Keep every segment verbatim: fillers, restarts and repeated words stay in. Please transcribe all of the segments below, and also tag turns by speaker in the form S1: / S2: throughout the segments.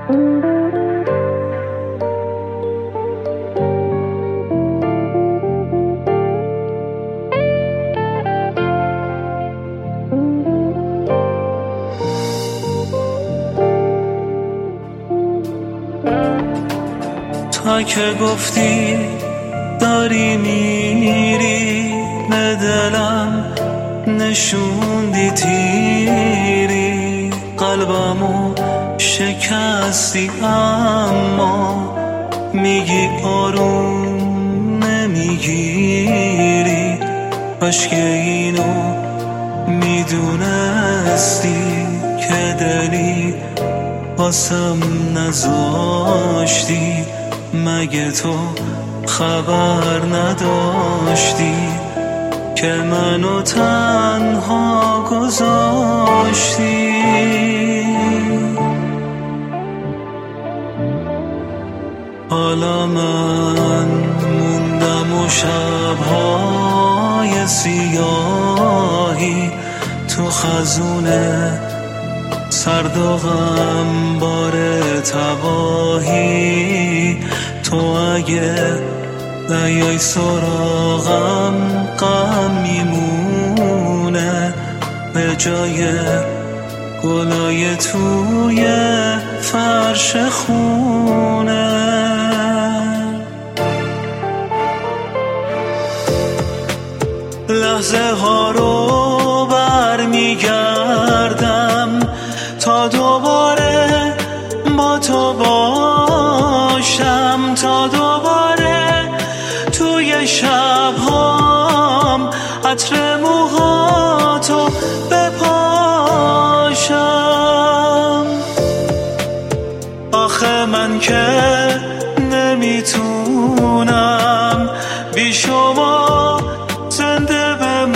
S1: تا که گفتی داری میری، به دلم نشوندی تیری، قلبمو شکستی اما میگی آروم نمیگیری. کاش که اینو میدونستی که دلی واسم نذاشتی، مگه تو خبر نداشتی که منو تنها گذاشتی؟ حالا من موندم و شبهای سیاهی تو خزونه، سرد و غمبار تباهی. تو اگه نیای سراغم غم میمونه، به جای گلای توی فرش خونه. لحظه ها رو برمیگردم تا دوباره با تو باشم، تا دوباره توی شبهام عطر موهاتو بپاشم. آخه من که نمیتونم بی شما زنده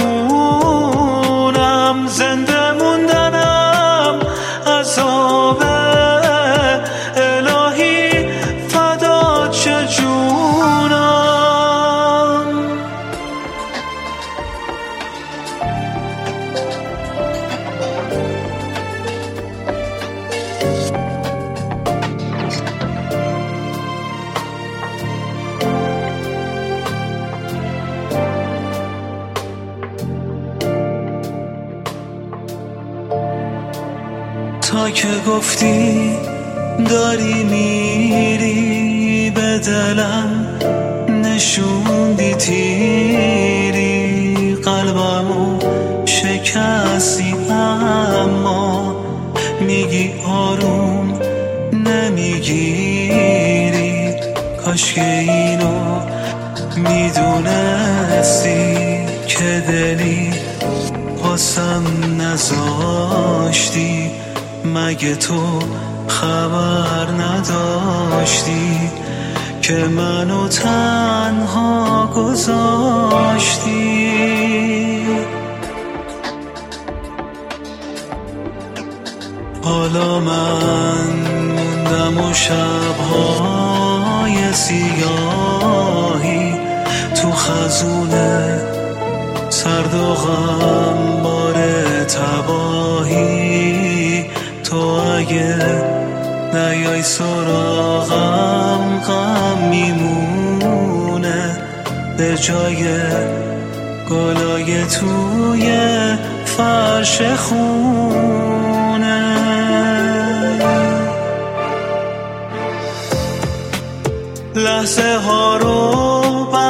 S1: بمونم، زنده موندنم عذابه. الهی فدات شه جونم. تا که گفتی داری میری، به دلم نشوندی تیری، قلبمو شکستی اما میگی آروم نمیگیری. کاش که اینو میدونستی که دلی واسم نذاشتی، مگه تو خبر نداشتی که منو تنها گذاشتی؟ حالا من موندم و شبهای سیاهی تو خزونه، سرد و غمبار تباهی. تو اگه نیای سراغم غم میمونه، به جای گلای توی فرش خونه. لحظه ها رو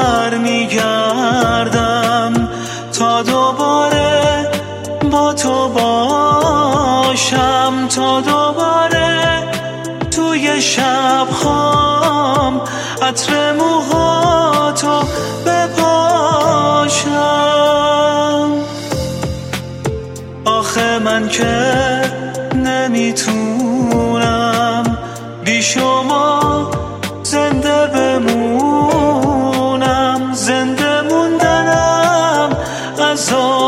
S1: برمیگردم تا دوباره با تو باشم، تا دوباره توی شبهام عطر موهاتو بپاشم. آخه من که نمیتونم بی شما زنده بمونم، زنده موندنم عذاب.